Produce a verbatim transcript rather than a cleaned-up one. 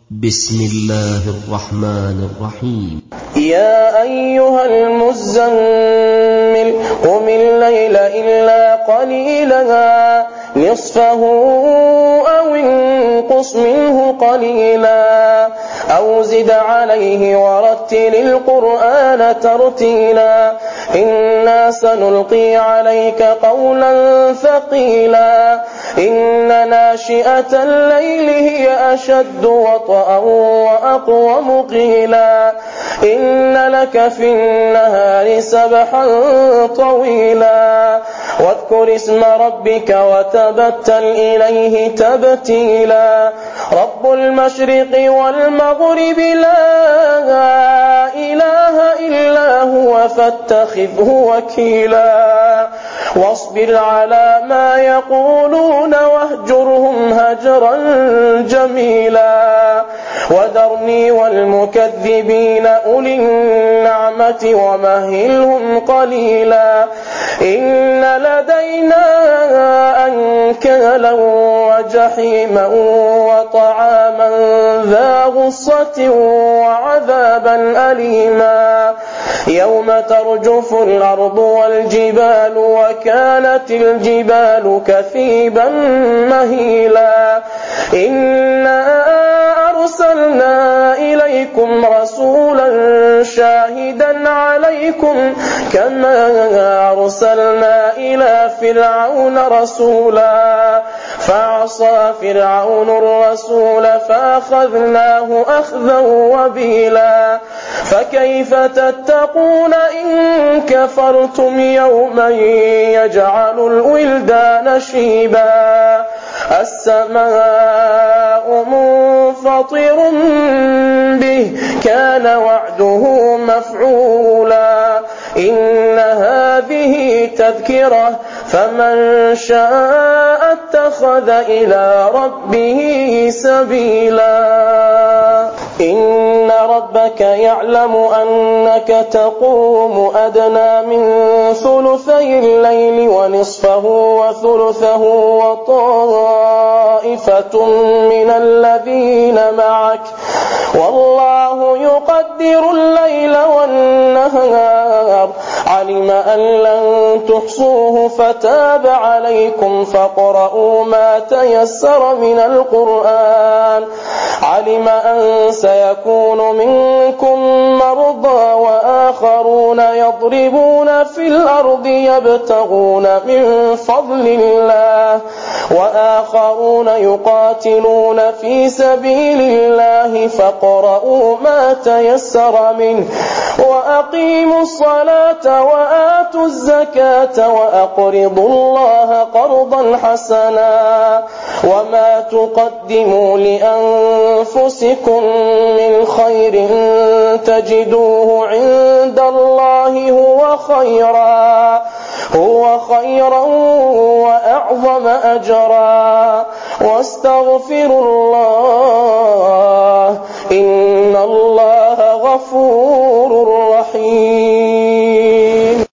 بسم الله الرحمن الرحيم. يا أيها المزمل قم الليل إلا قليلا نصفه أو انقص منه قليلا أو زد عليه ورتل القرآن ترتيلا إنا سنلقي عليك قولا ثقيلا إن ناشئة الليل هي أشد وطئا وأقوم قيلا إن لك في النهار سبحا طويلا واذكر اسم ربك وتبتل إليه تبتيلا رب المشرق والمغرب لا إله إلا هو فاتخذه وكيلا واصبر على ما يقولون واهجرهم هجرا جميلا وذرني والمكذبين أولي النعمة ومهلهم قليلا إن لدينا أنكالا وجحيما وطعاما ذا غصة وعذابا أليما يوم ترجف الأرض والجبال وكانت الجبال كثيبا مهيلا إنا أرسلنا إليكم رسولا شاهدا عليكم كما أرسلنا إلى فرعون رسولا فعصى فرعون الرسول فأخذناه أخذا وبيلا فكيف تتقون إن كفرتم يوما يجعل الولدان شيبا السماء منفطر به كان وعده مفعولا إن هذه تذكرة فمن شاء اتخذ إلى ربه سبيلا إن ربك يعلم أنك تقوم أدنى من ثلثي الليل ونصفه وثلثه وطائفة من الذين معك والله يقدر الليل والنهار علم أن لن تحصوه فتاب عليكم فاقرؤوا ما تيسر من القرآن علم أن سيكون منكم مرضى وآخرون يضربون في الأرض يبتغون من فضل الله وآخرون يقاتلون في سبيل الله فاقرؤوا ما تيسر منه وأقيموا الصلاة وآتوا الزكاة وأقرضوا الله قرضا حسنا وما تقدموا لأنفسكم من خير تجدوه عند الله هو خيرا هو خيرا وأعظم أجرا واستغفروا الله إن الله غفور